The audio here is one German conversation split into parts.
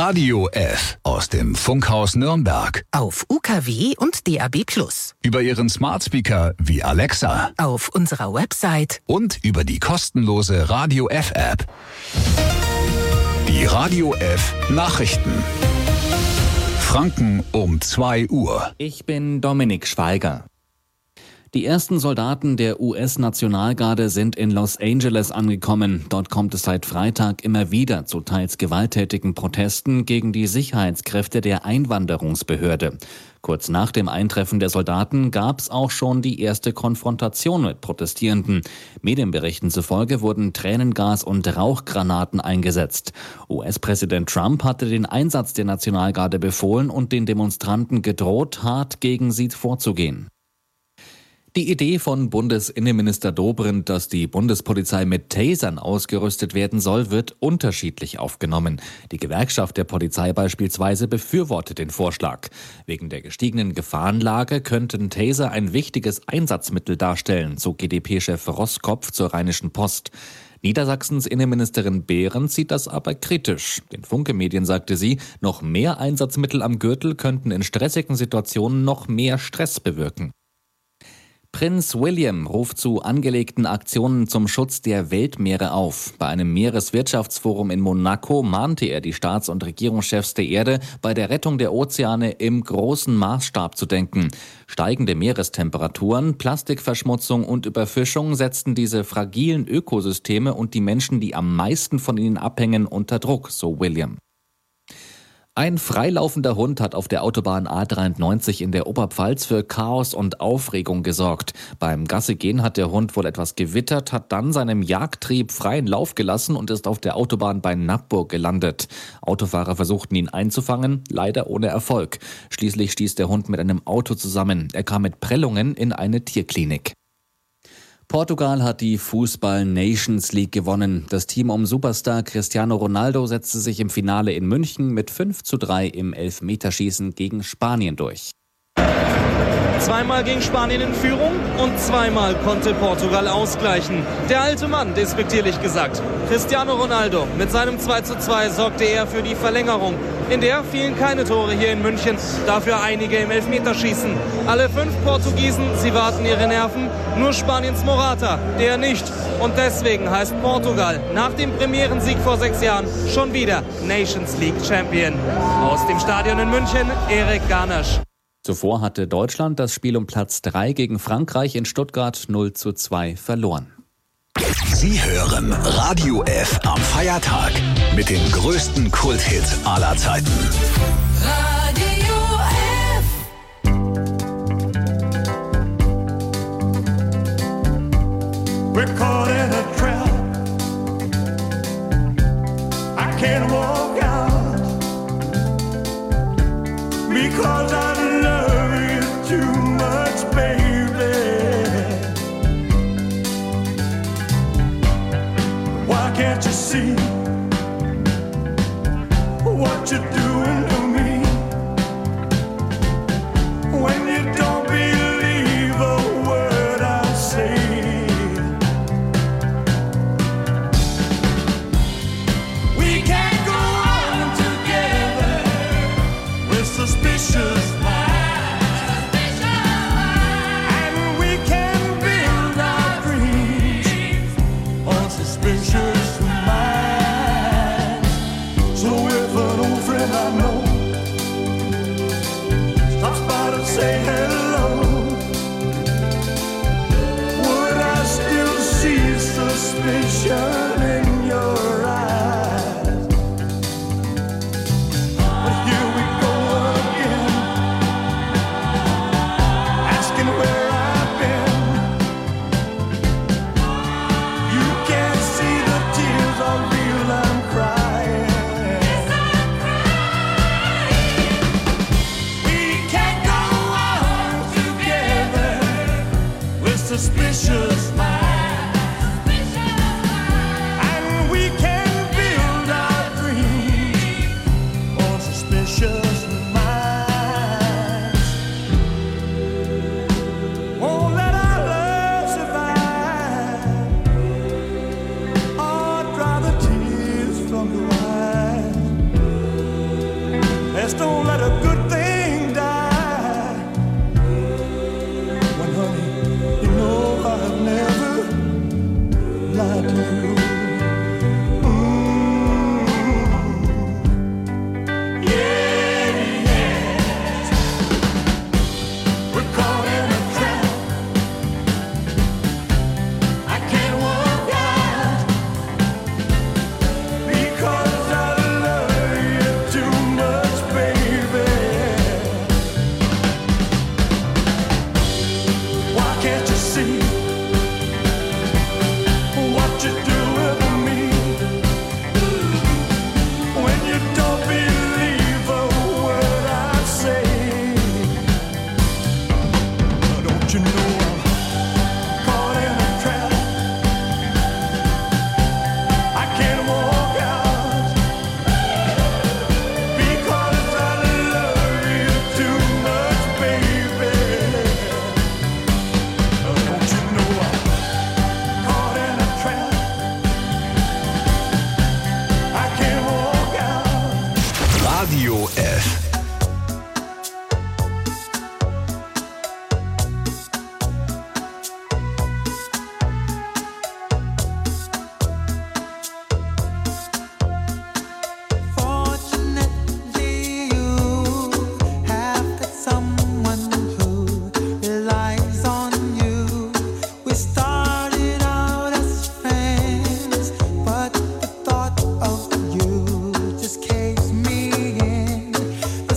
Radio F aus dem Funkhaus Nürnberg. Auf UKW und DAB+. Über Ihren Smart Speaker wie Alexa. Auf unserer Website. Und über die kostenlose Radio F App. Die Radio F Nachrichten. Franken um 2 Uhr. Ich bin Dominik Schweiger. Die ersten Soldaten der US-Nationalgarde sind in Los Angeles angekommen. Dort kommt es seit Freitag immer wieder zu teils gewalttätigen Protesten gegen die Sicherheitskräfte der Einwanderungsbehörde. Kurz nach dem Eintreffen der Soldaten gab es auch schon die erste Konfrontation mit Protestierenden. Medienberichten zufolge wurden Tränengas und Rauchgranaten eingesetzt. US-Präsident Trump hatte den Einsatz der Nationalgarde befohlen und den Demonstranten gedroht, hart gegen sie vorzugehen. Die Idee von Bundesinnenminister Dobrindt, dass die Bundespolizei mit Tasern ausgerüstet werden soll, wird unterschiedlich aufgenommen. Die Gewerkschaft der Polizei beispielsweise befürwortet den Vorschlag. Wegen der gestiegenen Gefahrenlage könnten Taser ein wichtiges Einsatzmittel darstellen, so GdP-Chef Roskopf zur Rheinischen Post. Niedersachsens Innenministerin Behrens sieht das aber kritisch. Den Funke-Medien sagte sie, noch mehr Einsatzmittel am Gürtel könnten in stressigen Situationen noch mehr Stress bewirken. Prinz William ruft zu angelegten Aktionen zum Schutz der Weltmeere auf. Bei einem Meereswirtschaftsforum in Monaco mahnte er die Staats- und Regierungschefs der Erde, bei der Rettung der Ozeane im großen Maßstab zu denken. Steigende Meerestemperaturen, Plastikverschmutzung und Überfischung setzten diese fragilen Ökosysteme und die Menschen, die am meisten von ihnen abhängen, unter Druck, so William. Ein freilaufender Hund hat auf der Autobahn A93 in der Oberpfalz für Chaos und Aufregung gesorgt. Beim Gassigehen hat der Hund wohl etwas gewittert, hat dann seinem Jagdtrieb freien Lauf gelassen und ist auf der Autobahn bei Nappburg gelandet. Autofahrer versuchten ihn einzufangen, leider ohne Erfolg. Schließlich stieß der Hund mit einem Auto zusammen. Er kam mit Prellungen in eine Tierklinik. Portugal hat die Fußball-Nations League gewonnen. Das Team um Superstar Cristiano Ronaldo setzte sich im Finale in München mit 5:3 im Elfmeterschießen gegen Spanien durch. Zweimal ging Spanien in Führung und zweimal konnte Portugal ausgleichen. Der alte Mann, despektierlich gesagt. Cristiano Ronaldo mit seinem 2:2 sorgte er für die Verlängerung. In der fielen keine Tore hier in München, dafür einige im Elfmeterschießen. Alle 5 Portugiesen, sie warten ihre Nerven, nur Spaniens Morata, der nicht. Und deswegen heißt Portugal nach dem Premierensieg vor 6 Jahren schon wieder Nations League Champion. Aus dem Stadion in München, Erik Garnasch. Zuvor hatte Deutschland das Spiel um Platz 3 gegen Frankreich in Stuttgart 0:2 verloren. Sie hören Radio F am Feiertag mit den größten Kulthits aller Zeiten. Radio F. We're caught in a trap. I can't walk out because I love you too much, baby. Why can't you see what you're doing to me? When you don't believe a word I say. We can't go on together with suspicious minds. And we can build our dreams on suspicious minds. So if an old friend I know stops by to say hello, would I still see suspicion in your eyes? But here we go again, asking where I've been. You can't see the tears are real, I'm crying. We can't go on together with suspicious minds. And we won't let a good thing die. Well, honey, you know I've never lied to you. Radio F. But the thought of you just caves me in.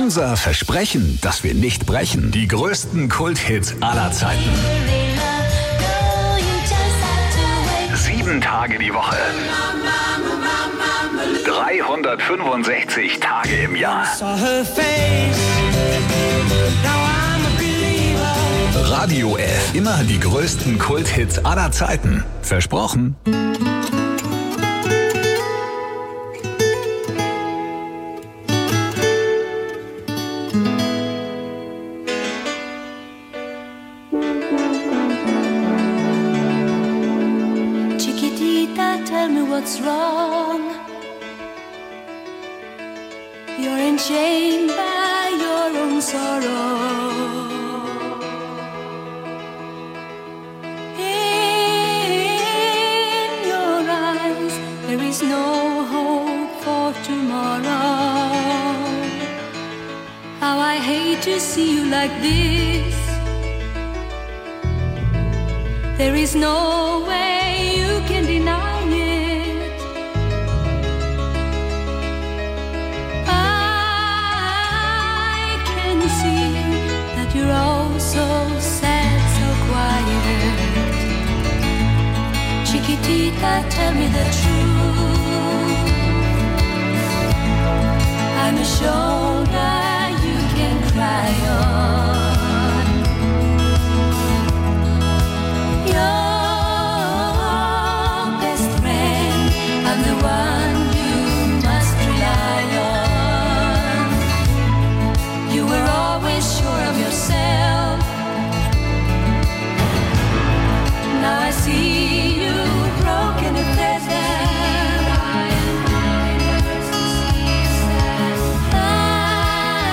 Unser Versprechen, das wir nicht brechen. Die größten Kulthits aller Zeiten. 7 Tage die Woche. 365 Tage im Jahr. Radio F. Immer die größten Kulthits aller Zeiten. Versprochen. Tell me what's wrong. You're enchained by your own sorrow. In your eyes there is no hope for tomorrow. How I hate to see you like this. There is no way you can deny it. I can see that you're all so sad, so quiet. Chiquitita, tell me the truth. I'm a shoulder you can cry on. Your best friend, I'm the one you must rely on. You were always sure of yourself. Now I see you broken and pleasant.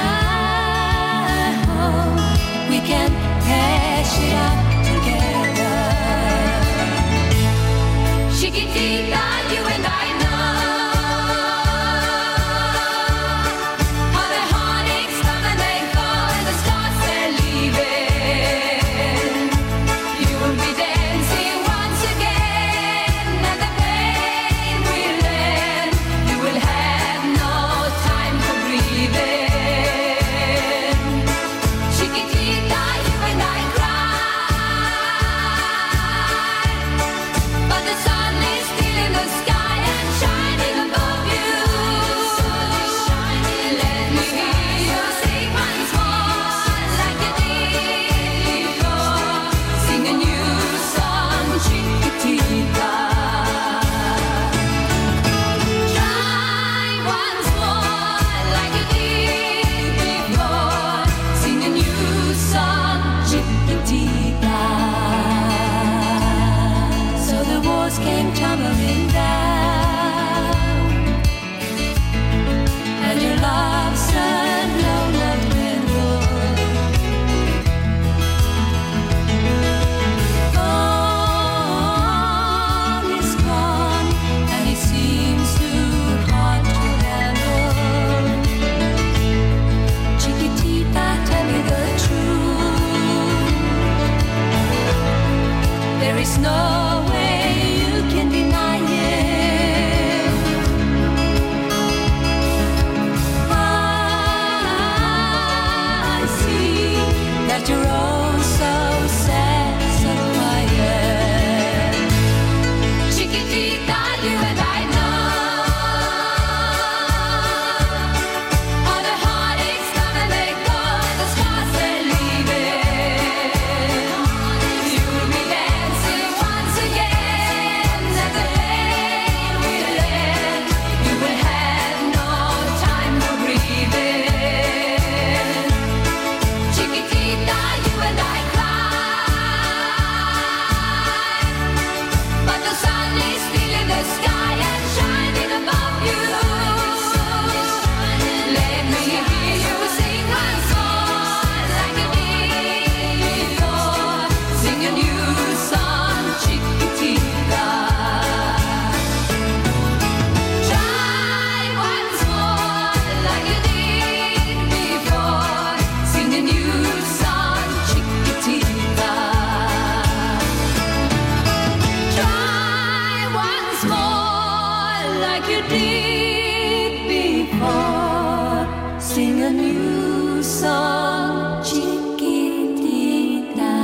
new song, Chiquitita.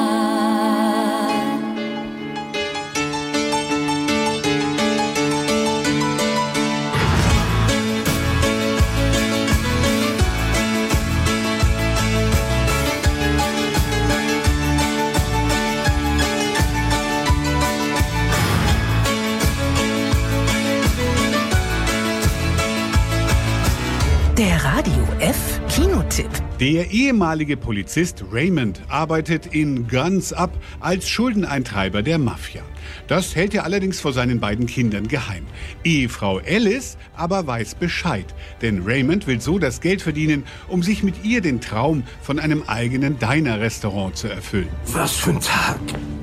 Der Radio F Kinotipp. Der ehemalige Polizist Raymond arbeitet in Guns Up als Schuldeneintreiber der Mafia. Das hält er allerdings vor seinen beiden Kindern geheim. Ehefrau Alice aber weiß Bescheid, denn Raymond will so das Geld verdienen, um sich mit ihr den Traum von einem eigenen Diner-Restaurant zu erfüllen. Was für ein Tag.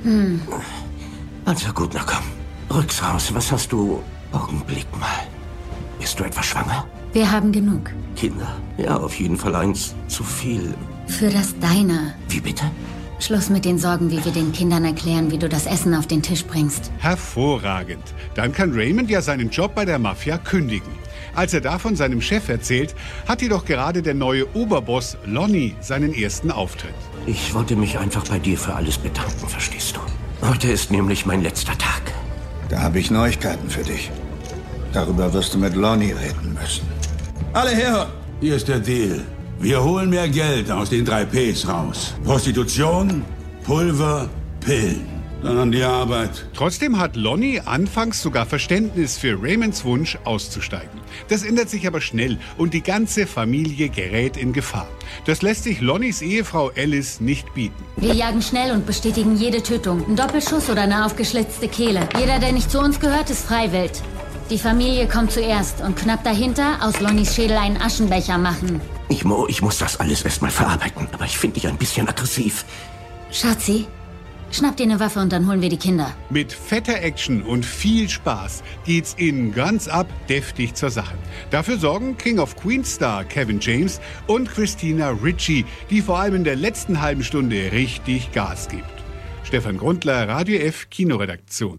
Also gut, na komm. Rück's raus. Was hast du? Augenblick mal. Bist du etwa schwanger? Wir haben genug. Kinder? Ja, auf jeden Fall eins zu viel. Für das Diner. Wie bitte? Schluss mit den Sorgen, wie wir den Kindern erklären, wie du das Essen auf den Tisch bringst. Hervorragend. Dann kann Raymond ja seinen Job bei der Mafia kündigen. Als er davon seinem Chef erzählt, hat jedoch gerade der neue Oberboss Lonnie seinen ersten Auftritt. Ich wollte mich einfach bei dir für alles bedanken, verstehst du? Heute ist nämlich mein letzter Tag. Da habe ich Neuigkeiten für dich. Darüber wirst du mit Lonnie reden müssen. Alle her! Hier ist der Deal. Wir holen mehr Geld aus den 3 Ps raus. Prostitution, Pulver, Pillen. Dann an die Arbeit. Trotzdem hat Lonnie anfangs sogar Verständnis für Raymonds Wunsch auszusteigen. Das ändert sich aber schnell und die ganze Familie gerät in Gefahr. Das lässt sich Lonnies Ehefrau Alice nicht bieten. Wir jagen schnell und bestätigen jede Tötung. Ein Doppelschuss oder eine aufgeschlitzte Kehle. Jeder, der nicht zu uns gehört, ist freiwillig. Die Familie kommt zuerst und knapp dahinter aus Lonnies Schädel einen Aschenbecher machen. Ich muss das alles erstmal verarbeiten, aber ich finde dich ein bisschen aggressiv. Schatzi, schnapp dir eine Waffe und dann holen wir die Kinder. Mit fetter Action und viel Spaß geht's in Guns Up deftig zur Sache. Dafür sorgen King of Queens Star Kevin James und Christina Ricci, die vor allem in der letzten halben Stunde richtig Gas gibt. Stefan Grundler, Radio F Kinoredaktion.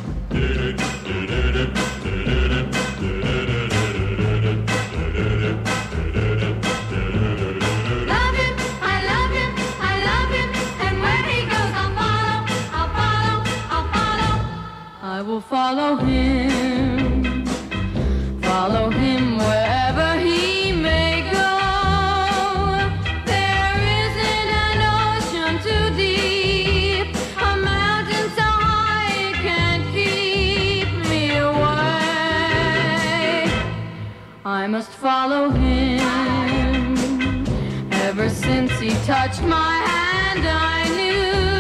Follow him wherever he may go. There isn't an ocean too deep, a mountain so high it can't keep me away. I must follow him. Ever since he touched my hand, I knew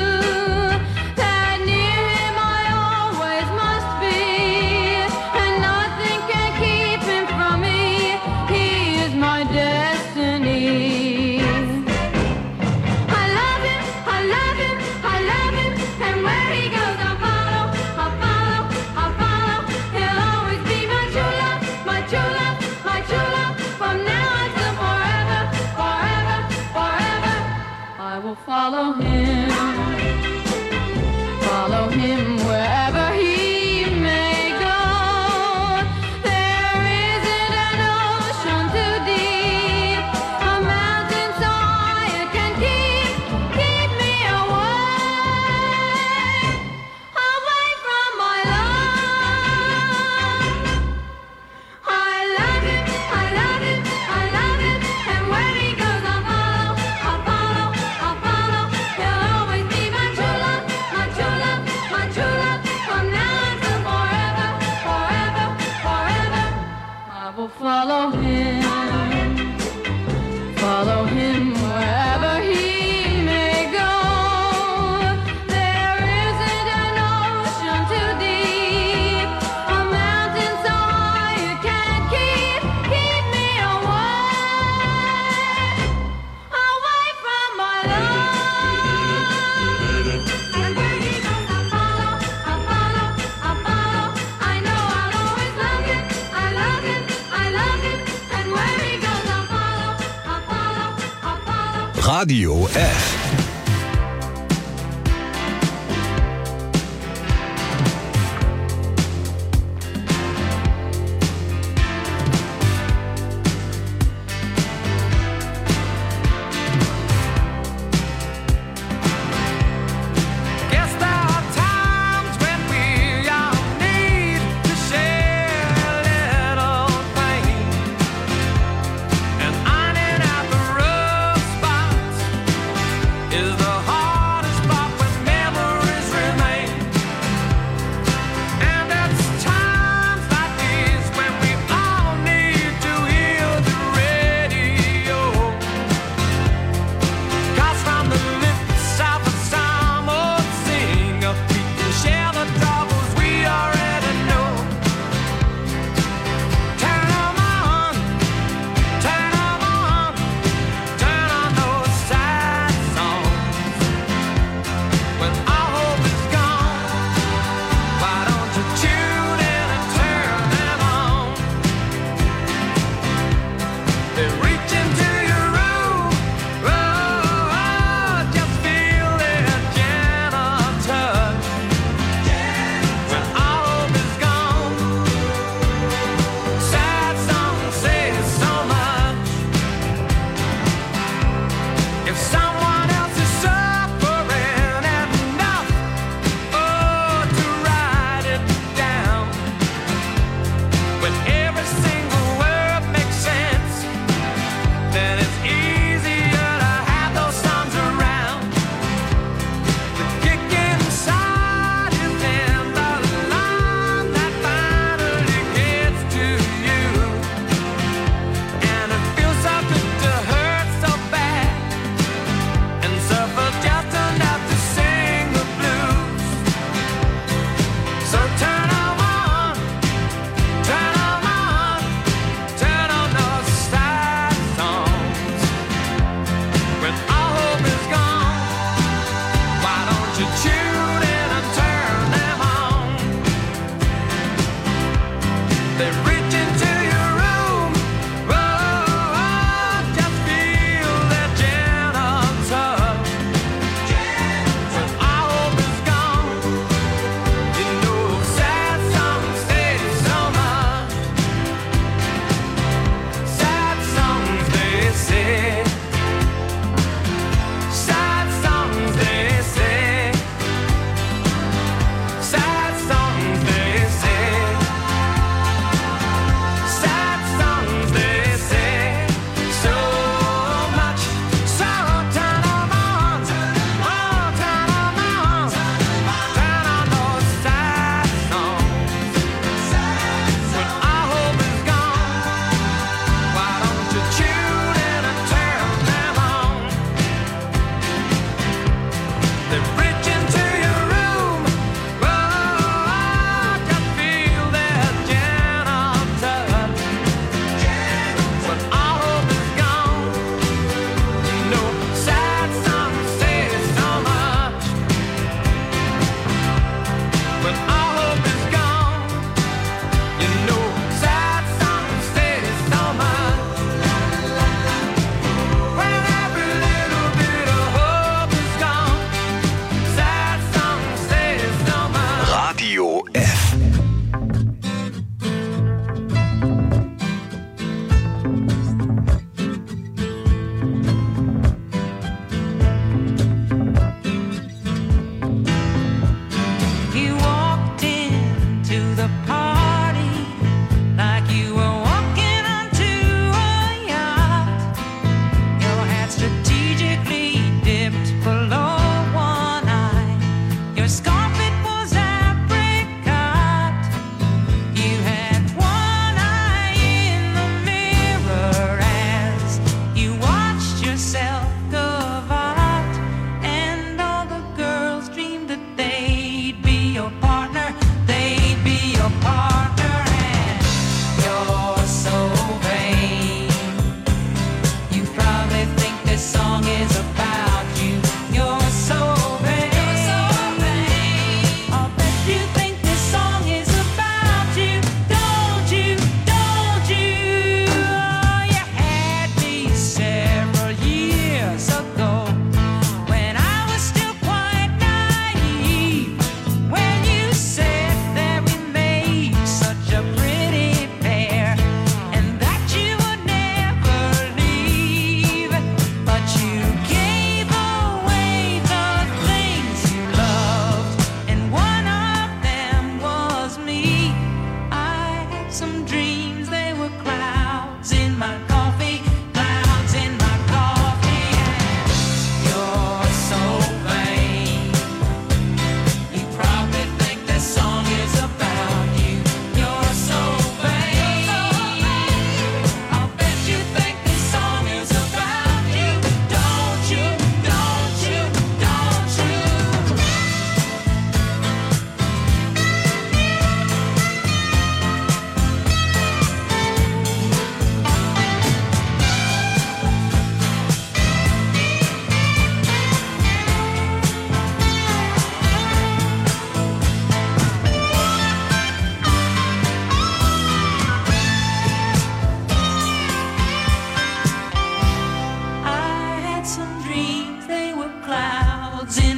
follow him wherever he may go. There isn't an ocean too deep, a mountain so high it can keep me away from my love. I love him, and where he goes I'll follow. He'll always be my true love, from now until forever. I will follow him wherever he may go. There isn't an ocean too deep, a mountain so high it can't keep me away from my love. And where he goes I'll follow. I know I'll always love him, and where he goes I'll follow. Radio F.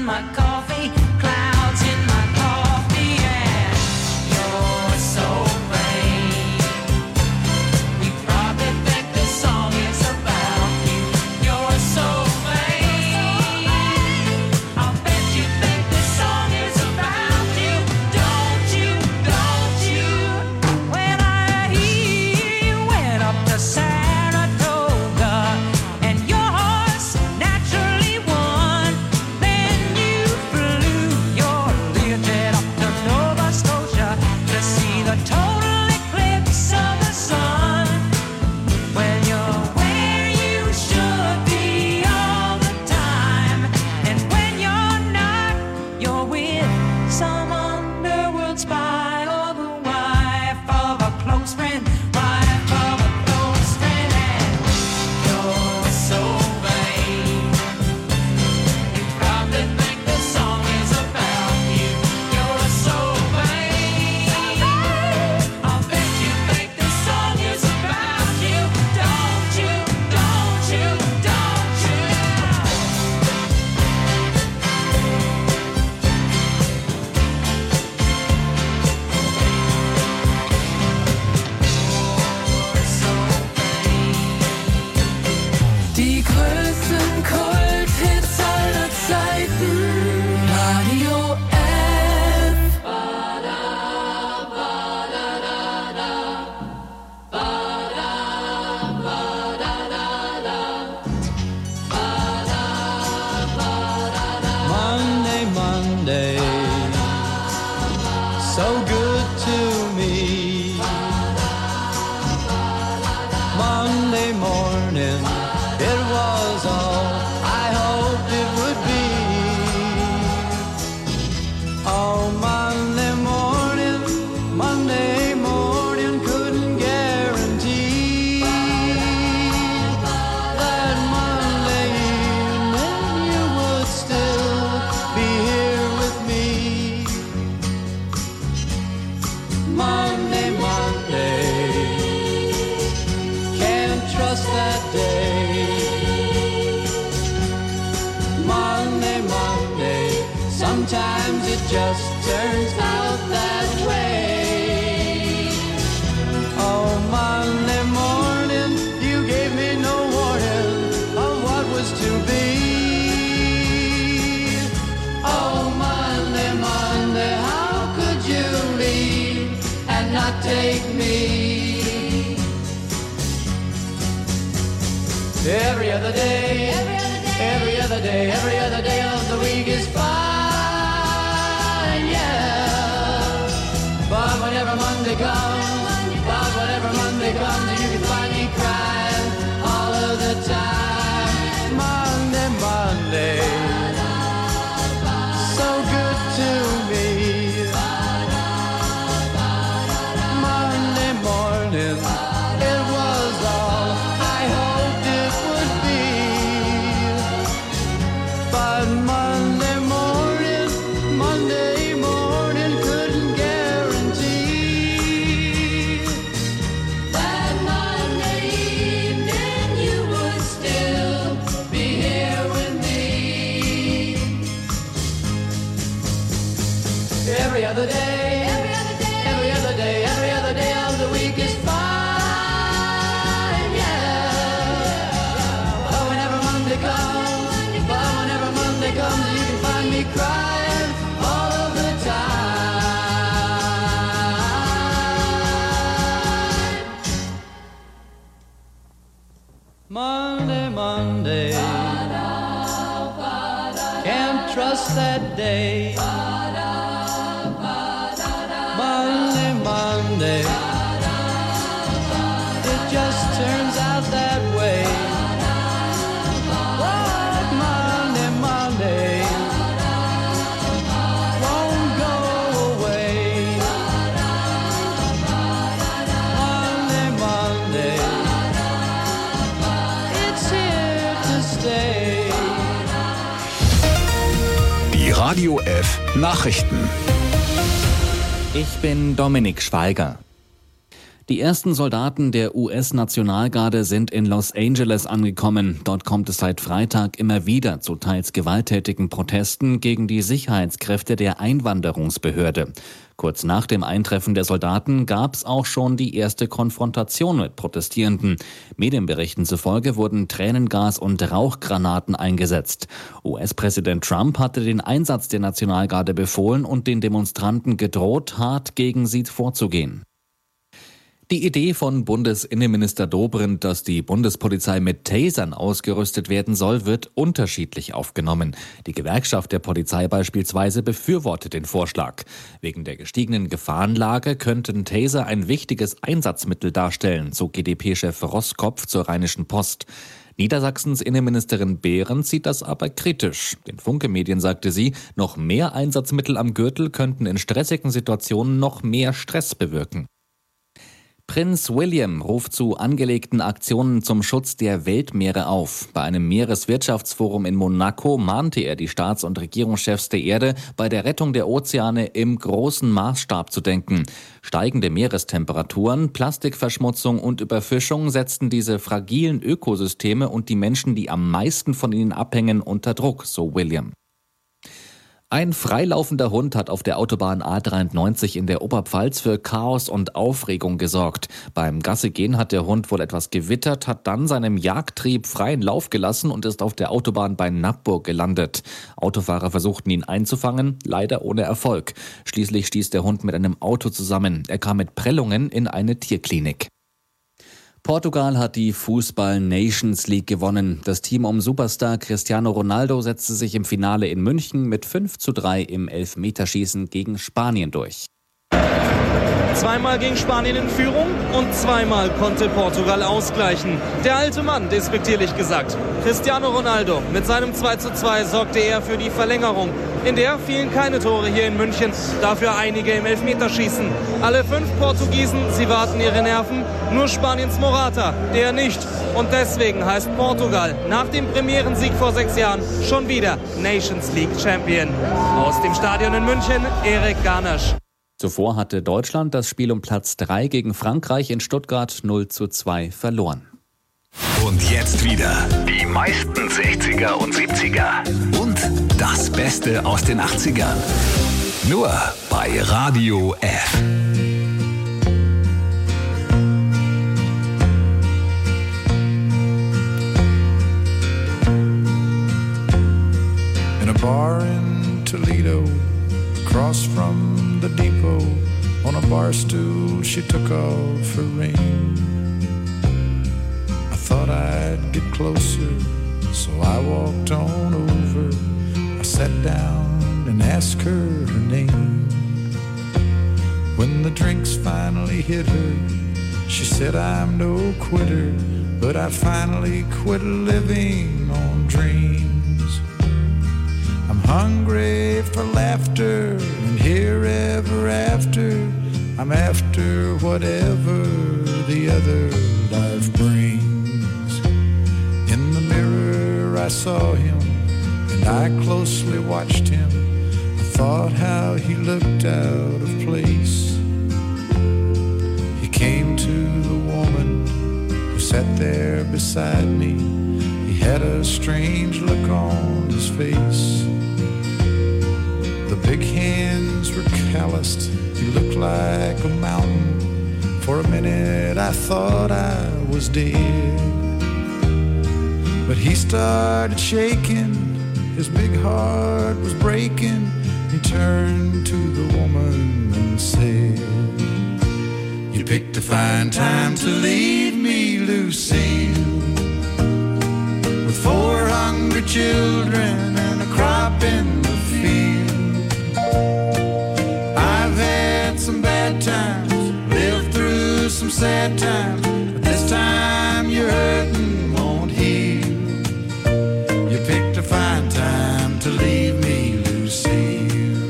in my coffee, clouds in my coffee, and you're so vain. You probably think this song is about you. You're so vain. I'll bet you think this song is about you. Don't you? Don't you? When I hear you went up to Saratoga and your horse naturally won, then you flew your Learjet up to Nova Scotia to see the total eclipse of the sun. When you're where you should be all the time, and when you're not, you're with some underworld spy or the wife of a close friend, wife of a close friend, and you're so vain. You probably think this song is about you. You're so vain. I'll bet you think this song is about you. Don't you? Don't you? Don't you? Die größten Kulthits aller Zeiten. Radio F. Monday, Monday, so good to me. Monday morning, it was all I hoped it would be. Oh, Monday morning, couldn't guarantee that Monday evening you would still be here with me. Monday, can't trust that day. Monday, sometimes it just turns out that way. Oh, Monday morning, you gave me no warning of what was to be. Oh, Monday, how could you leave and not take me? Every other day, every other day of the week is fine, yeah. But whenever Monday comes, you can find me crying all of the time. Monday, so good to me. Monday morning, it was all I hoped it would be. But Monday morning couldn't guarantee That Monday evening you would still be here with me. every other day, every other day of the week is fine, yeah. But whenever Monday comes, you can find me crying all of the time. Monday, can't trust that day. Monday, it just turns out that way. What Monday won't go away. Monday, it's here to stay. Die Radio F Nachrichten. Ich bin Dominik Schweiger. Die ersten Soldaten der US-Nationalgarde sind in Los Angeles angekommen. Dort kommt es seit Freitag immer wieder zu teils gewalttätigen Protesten gegen die Sicherheitskräfte der Einwanderungsbehörde. Kurz nach dem Eintreffen der Soldaten gab es auch schon die erste Konfrontation mit Protestierenden. Medienberichten zufolge wurden Tränengas und Rauchgranaten eingesetzt. US-Präsident Trump hatte den Einsatz der Nationalgarde befohlen und den Demonstranten gedroht, hart gegen sie vorzugehen. Die Idee von Bundesinnenminister Dobrindt, dass die Bundespolizei mit Tasern ausgerüstet werden soll, wird unterschiedlich aufgenommen. Die Gewerkschaft der Polizei beispielsweise befürwortet den Vorschlag. Wegen der gestiegenen Gefahrenlage könnten Taser ein wichtiges Einsatzmittel darstellen, so GdP-Chef Roskopf zur Rheinischen Post. Niedersachsens Innenministerin Behrens sieht das aber kritisch. Den Funke-Medien sagte sie, noch mehr Einsatzmittel am Gürtel könnten in stressigen Situationen noch mehr Stress bewirken. Prinz William ruft zu angelegten Aktionen zum Schutz der Weltmeere auf. Bei einem Meereswirtschaftsforum in Monaco mahnte er die Staats- und Regierungschefs der Erde, bei der Rettung der Ozeane im großen Maßstab zu denken. Steigende Meerestemperaturen, Plastikverschmutzung und Überfischung setzten diese fragilen Ökosysteme und die Menschen, die am meisten von ihnen abhängen, unter Druck, so William. Ein freilaufender Hund hat auf der Autobahn A93 in der Oberpfalz für Chaos und Aufregung gesorgt. Beim Gassigehen hat der Hund wohl etwas gewittert, hat dann seinem Jagdtrieb freien Lauf gelassen und ist auf der Autobahn bei Nappburg gelandet. Autofahrer versuchten ihn einzufangen, leider ohne Erfolg. Schließlich stieß der Hund mit einem Auto zusammen. Er kam mit Prellungen in eine Tierklinik. Portugal hat die Fußball-Nations League gewonnen. Das Team um Superstar Cristiano Ronaldo setzte sich im Finale in München mit 5:3 im Elfmeterschießen gegen Spanien durch. Zweimal ging Spanien in Führung und zweimal konnte Portugal ausgleichen. Der alte Mann, despektierlich gesagt. Cristiano Ronaldo. Mit seinem 2:2 sorgte er für die Verlängerung. In der fielen keine Tore hier in München, dafür einige im Elfmeterschießen. Alle 5 Portugiesen, sie warten ihre Nerven, nur Spaniens Morata, der nicht. Und deswegen heißt Portugal nach dem Premierensieg vor 6 Jahren schon wieder Nations League Champion. Aus dem Stadion in München, Erik Garnasch. Zuvor hatte Deutschland das Spiel um Platz 3 gegen Frankreich in Stuttgart 0:2 verloren. Und jetzt wieder die meisten 60er und 70er und das Beste aus den 80ern. Nur bei Radio F. In a bar in Toledo, across from the depot, on a bar stool she took off her ring. I thought I'd get closer, so I walked on over. I sat down and asked her name. When the drinks finally hit her, she said I'm no quitter, but I finally quit living on dreams. I'm hungry for laughter, and here ever after, I'm after whatever the other life brings. In the mirror I saw him, and I closely watched him. I thought how he looked out of place. He came to the woman who sat there beside me. He had a strange look on his face. The big hands were calloused, he looked like a mountain. For a minute I thought I was dead. But he started shaking, his big heart was breaking. He turned to the woman and said, "You picked a fine time to leave me, Lucille, with 4 hungry children and a crop in the field. I've had some bad times, lived through some sad times, but this time your hurting won't heal. You picked a fine time to leave me, Lucille."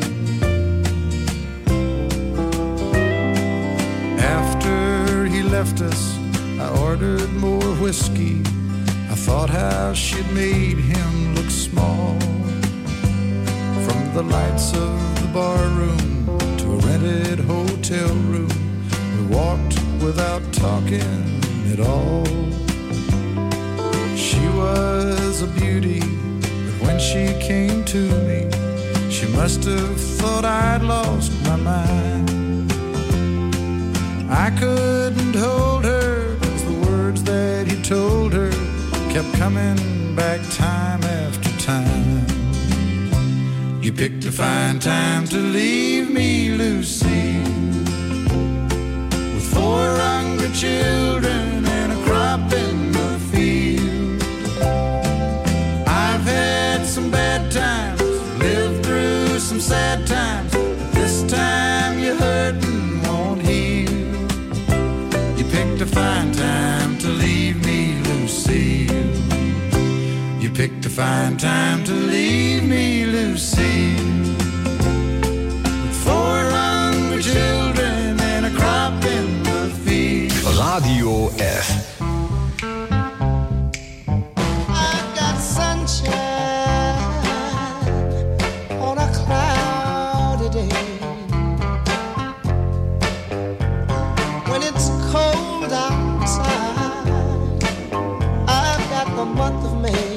After he left us, I ordered more whiskey. I thought how she'd made him look small. From the lights of the bar room to a rented hotel room, we walked without talking at all. She was a beauty, but when she came to me, she must have thought I'd lost my mind. I couldn't hold her, 'cause the words that he told her kept coming back time after time. You picked a fine time to leave me, Lucy, with 4 hungry children and a crop in the field. I've had some bad times, lived through some sad times, but this time your hurting won't heal. You picked a fine time to leave me, Lucille. You picked a fine time to leave me, Lucille, with 4 hungry children and a crop in the field. Radio F. I've got sunshine on a cloudy day. When it's cold outside, I've got the month of May.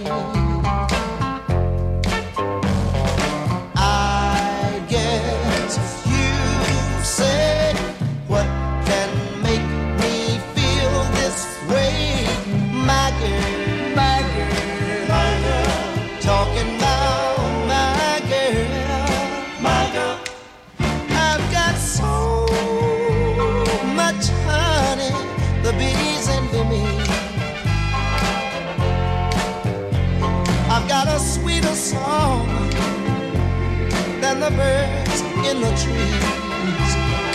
I guess if you say what can make me feel this way, my girl, my girl, my girl, talking about my girl, my girl. I've got so much honey, the bees envy me. I've got a sweeter song than the birds in the trees.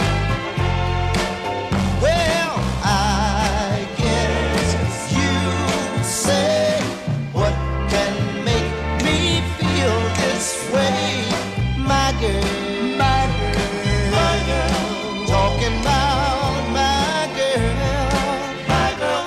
Well, I guess if you say what can make me feel this way, my girl, my girl, my girl, talking about my girl, my girl.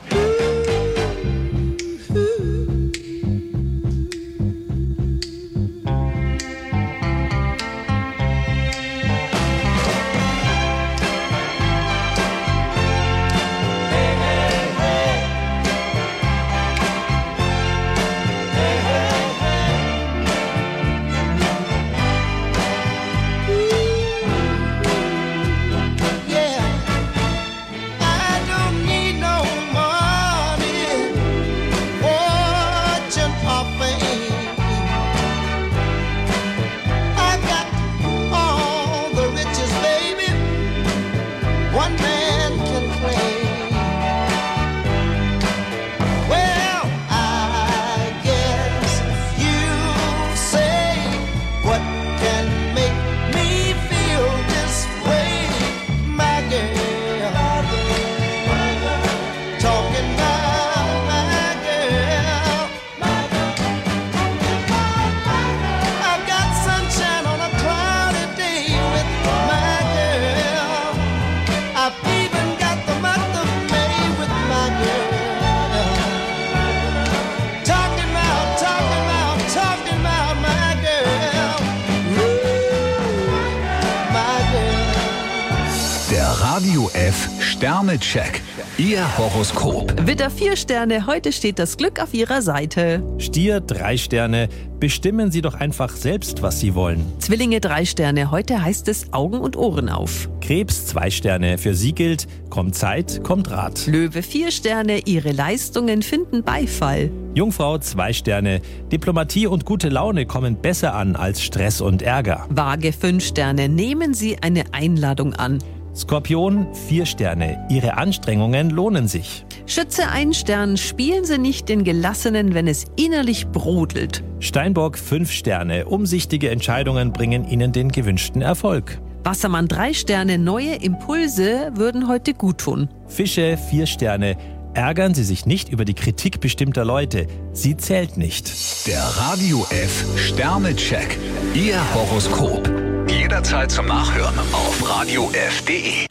Yeah, I don't need no money, fortune or fame. I've got all the riches, baby, one man can claim. Well, I guess if you say what can make me feel this way, my girl, talking about my girl, I've got sunshine on a cloudy day with my girl. I've even got the month of May with my girl. Talking about, talking about, talking about my girl. My girl. Der Radio F Sternecheck. Ihr Horoskop. Widder 4 Sterne, heute steht das Glück auf Ihrer Seite. Stier 3 Sterne. Bestimmen Sie doch einfach selbst, was Sie wollen. Zwillinge 3 Sterne, heute heißt es Augen und Ohren auf. Krebs 2 Sterne. Für Sie gilt, kommt Zeit, kommt Rat. Löwe 4 Sterne, Ihre Leistungen finden Beifall. Jungfrau 2 Sterne. Diplomatie und gute Laune kommen besser an als Stress und Ärger. Waage 5 Sterne, nehmen Sie eine Einladung an. Skorpion 4 Sterne. Ihre Anstrengungen lohnen sich. Schütze 1 Stern, spielen Sie nicht den Gelassenen, wenn es innerlich brodelt. Steinbock 5 Sterne. Umsichtige Entscheidungen bringen Ihnen den gewünschten Erfolg. Wassermann 3 Sterne, neue Impulse würden heute guttun. Fische 4 Sterne. Ärgern Sie sich nicht über die Kritik bestimmter Leute. Sie zählt nicht. Der Radio F Sternecheck. Ihr Horoskop. Jederzeit zum Nachhören auf radiof.de.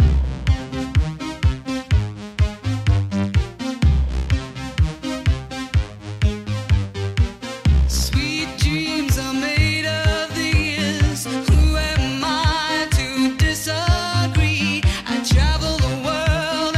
Sweet dreams are made of these. Who am I to disagree? I travel the world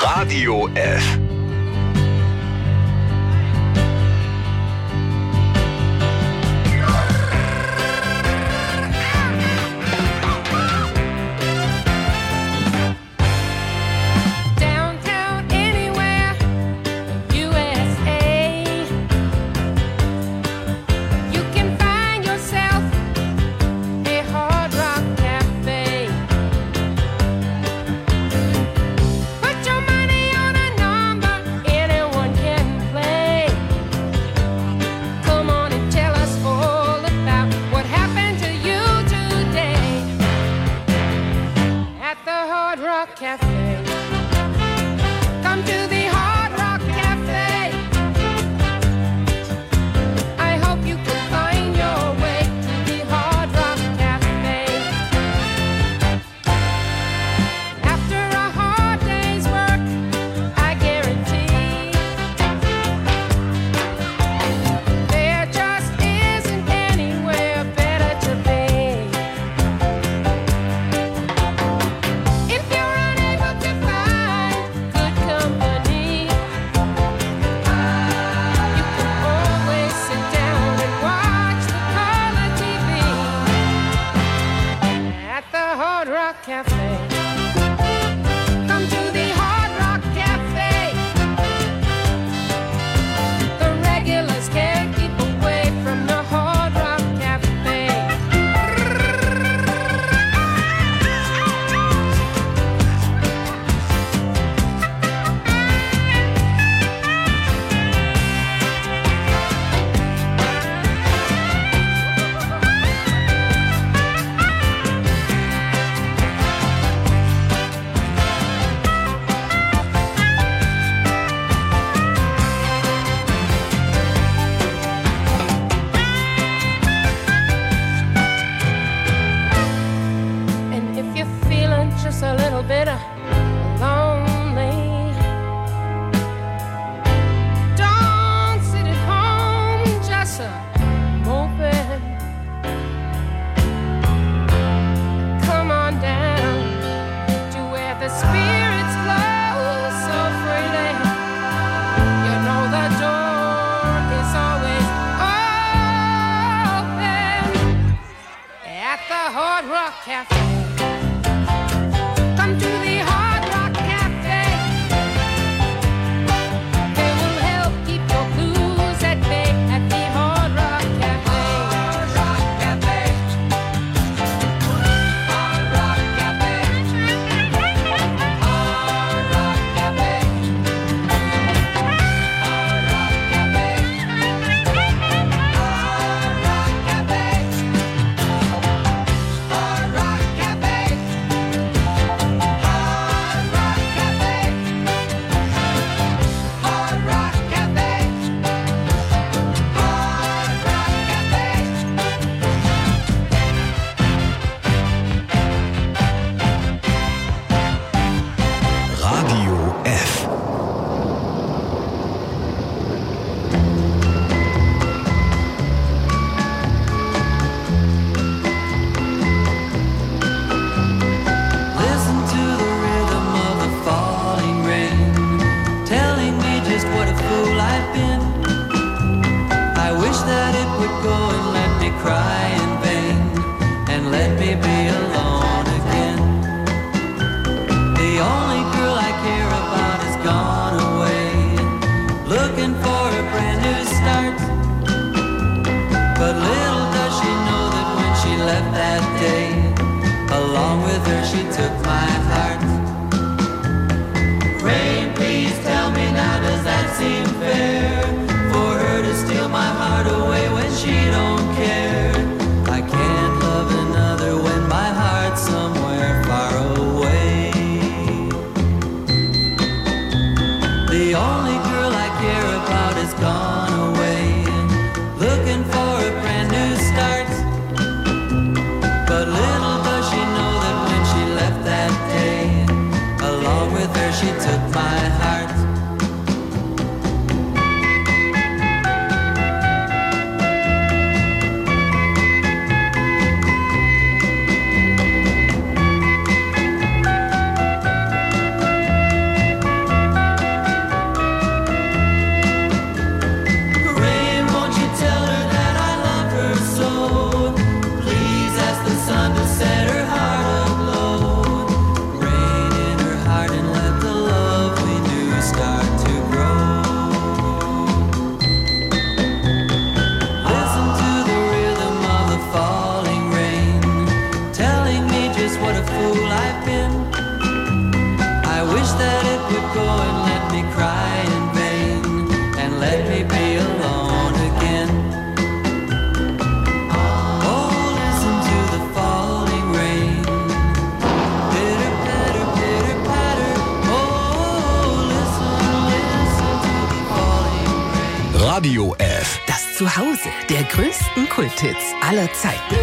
Radio F. Downtown anywhere, USA. You can find yourself a Hard Rock Cafe. Put your money on a number anyone can play. Come on and tell us all about what happened to you today at the Hard Rock Cafe. Come to the Hard Rock Cafe. I hope you can find your way to the Hard Rock Cafe. After a hard day's work, I guarantee there just isn't anywhere better to be. If you're unable to find good company, you can always sit down and watch the color TV at the Hard Rock Cafe. Come to the Hard Rock Cafe. The regulars can't keep away from the Hard Rock Cafe. And if you're feeling just a little bit lonely, don't sit at home just moping. Come on down to where the spirits flow so freely. You know the door is always open at the Hard Rock Cafe. Come to the Hard Rock Cafe. They will help keep your blues at bay at the Hard Rock Cafe. Hard Rock Cafe. Hard Rock Cafe. Hard Rock Cafe. Hard Rock Cafe. Hard Rock Cafe. Hard Rock Cafe. would go and let me cry in vain and let me be alone again. Oh, listen to the falling rain. Pitter, patter, pitter, patter. Oh, listen, listen to the falling rain. Radio F. Das Zuhause der größten Kulthits aller Zeiten.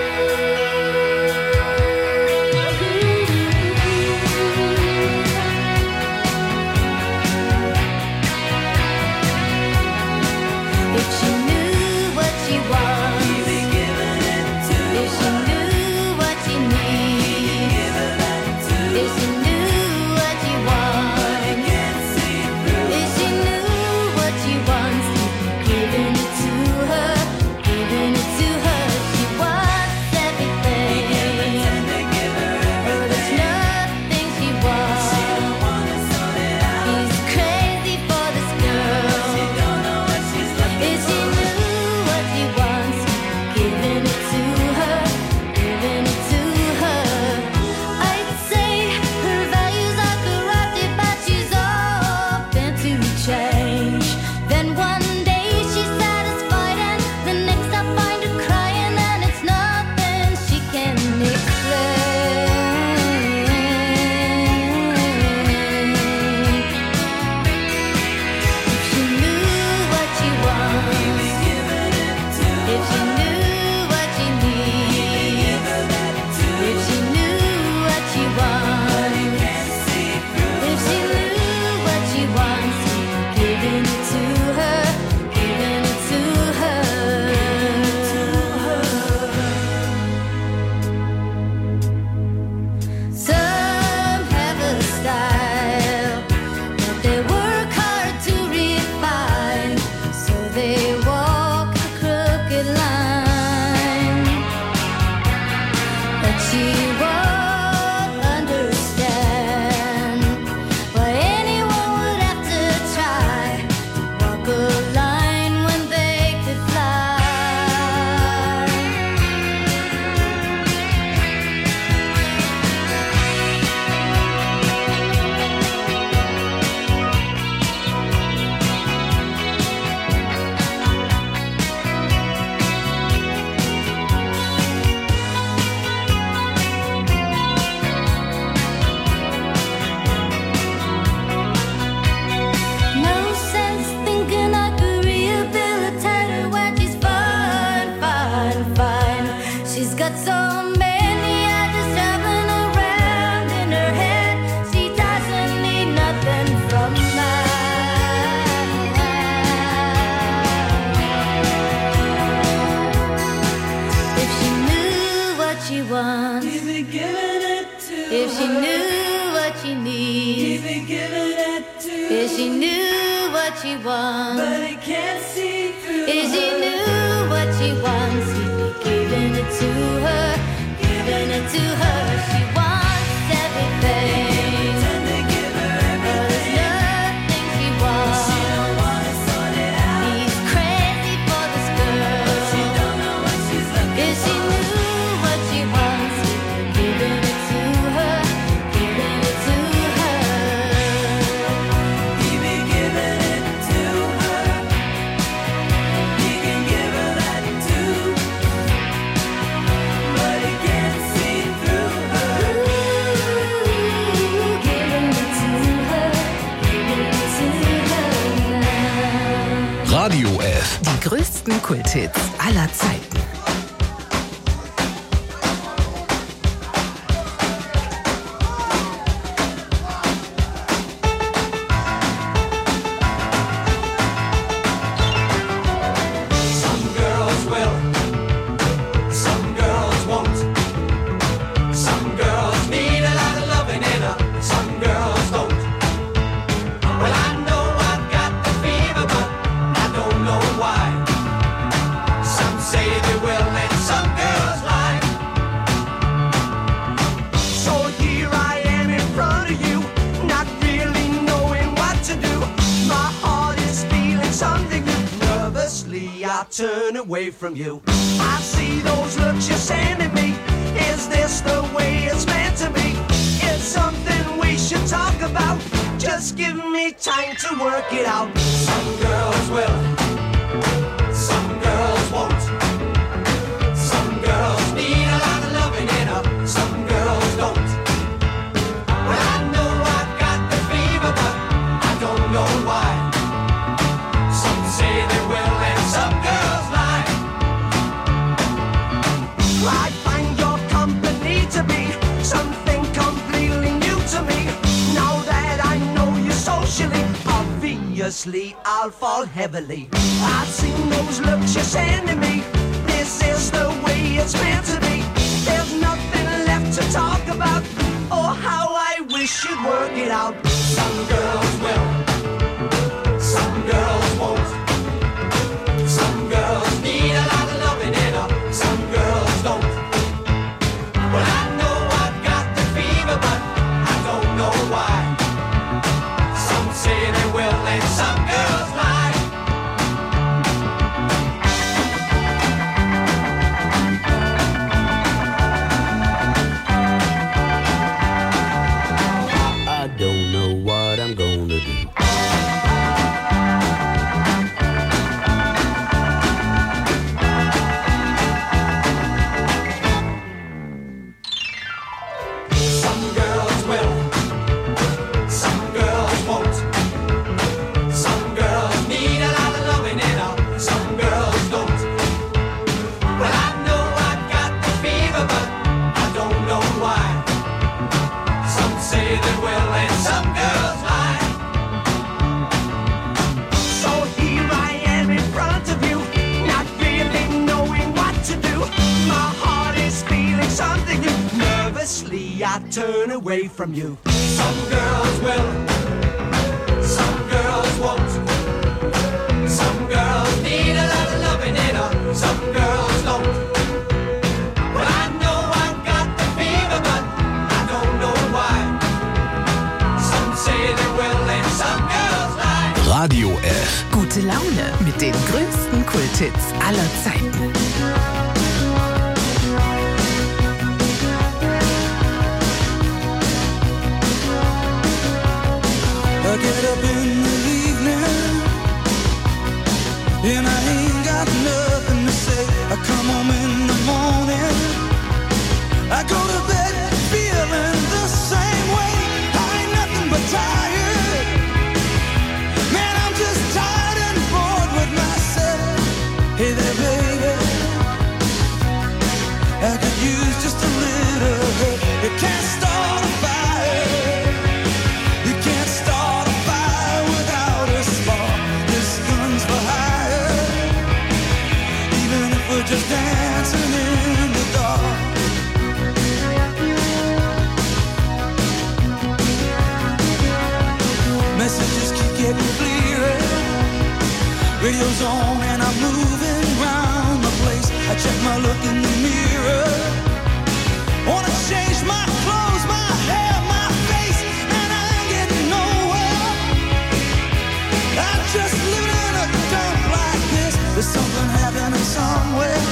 If she knew what she wants, if she knew what she needs, if she knew what she wants, if she knew what she wants, giving it to her, giving it to her. She wants everything, but there's nothing she wants. He's crazy for this girl. If she knew what she wants, giving it to her, giving it to her. I'd say her values are corrupted, but she's open to change. Then one day she's satisfied, and the next I find her crying, and it's nothing she can explain. If she knew what she wants, if she knew what she needs, if she knew what she wants, if she knew what she wants, giving it to her, giving it to her. Some have a style that they work hard to refine, so they walk the crooked line. But she won't understand why anyone would have to try to walk a line when they could fly. No sense thinking I could rehabilitate her when she's fine, fine, fine. She's got so many ideas traveling around in her head. She doesn't need nothing from mine. If she knew what she wants, if she knew what she needs, if she knew what she wants, but I can't see through. If she knew what she wants, he'd be giving it to her, giving it to her. She wants everything, but there's nothing she wants. He's crazy for this girl. If she knew what she wants, he'd be giving it to her, giving it to her. Radio F. Die größten Kulthits aller Zeiten. Some girls will, some girls won't. Some girls need a lot of loving and some girls don't. Well, I know I've got the fever, but I don't know why. Some say they will and some girls lie. So here I am in front of you, not really knowing what to do. My heart is feeling something new. Nervously I turn away from you. I see those looks you're sending me. Is this the way it's meant to be? It's something we should talk about. Just Just give me time to work it out. Some girls will, some girls won't. Some girls need a lot of loving in her, some girls don't. Well, I know I've got the fever, but I don't know why. Some say they will and some girls lie. I find your company to be something completely new to me. Now that I know you socially, obviously I'll fall heavily. I've seen those looks you're sending me. This is the way it's meant to be. There's nothing left to talk about. Oh, how I wish you'd work it out. Some girls will, some girls won't. Some girls need a lot of loving in her, some girls don't. Well, I know I've got the fever, but I don't know why. Some say they will and some girls lie. I don't know what I'm gonna do. Some girls will, some girls won't. Some girls need a lot of loving in her, some girls don't. Well, I know I've got the fever, but I don't know why. Some say they will and some girls lie. So here I am in front of you, not really knowing what to do. My heart is feeling something new. Nervously I turn away from you. Some girls will, some girls won't. Some girls need a lot of loving in her, some girls don't. Well, I know I've got the fever, but I don't know why. Some say they will and some girls lie. Radio F. Gute Laune mit den größten Kulthits aller Zeiten. I get up in the evening and I ain't got nothing to say. I come home in the morning, I go to bed feeling the same way. I ain't nothing but tired. Man, I'm just tired and bored with myself. Hey there, baby, I could use just a little help. You can't start a fire. You can't start a fire without a spark. This gun's for hire, even if we're just dancing in the dark. Messages keep getting clearer. Radio's on and I'm moving around the place. I check my look in the mirror. Wanna change my clothes, my hair, my face, and I ain't getting nowhere. I'm just living in a dump like this. There's something happening somewhere.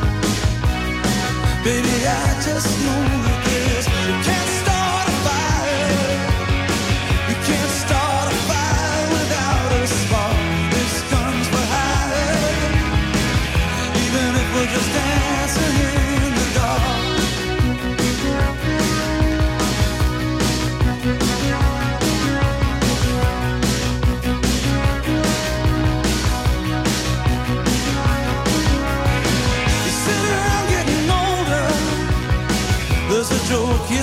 Baby, I just know it is. You can't start a fire. You can't start a fire without a spark. This gun's for hire, even if we're just dancing in the dark. You sit around getting older. There's a joke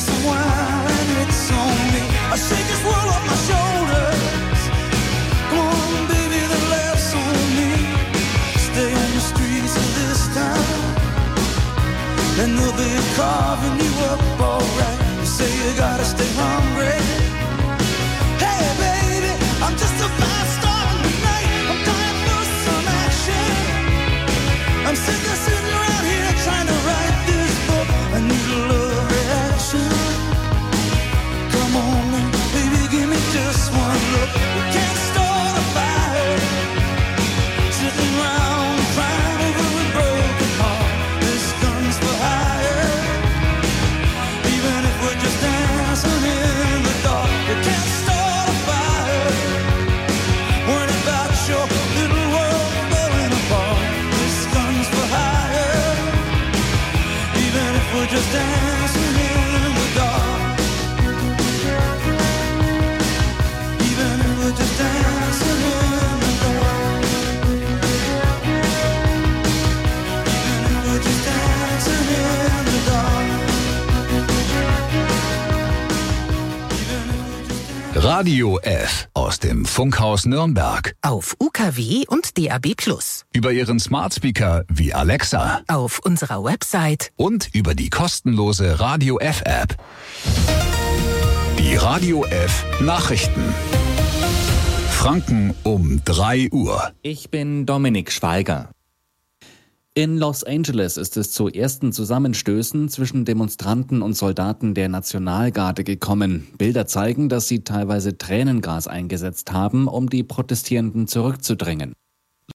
Radio F aus dem Funkhaus Nürnberg. Auf UKW und DAB+. Über Ihren Smart Speaker wie Alexa. Auf unserer Website. Und über die kostenlose Radio F App. Die Radio F Nachrichten. Franken um 3 Uhr. Ich bin Dominik Schweiger. In Los Angeles ist es zu ersten Zusammenstößen zwischen Demonstranten und Soldaten der Nationalgarde gekommen. Bilder zeigen, dass sie teilweise Tränengas eingesetzt haben, um die Protestierenden zurückzudrängen.